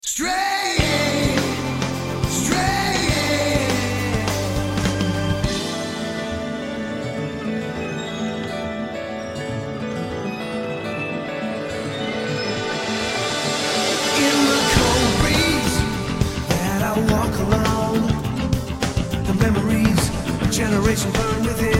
Straying, straying. In the cold breeze that I walk alone, the memories of generation burn within.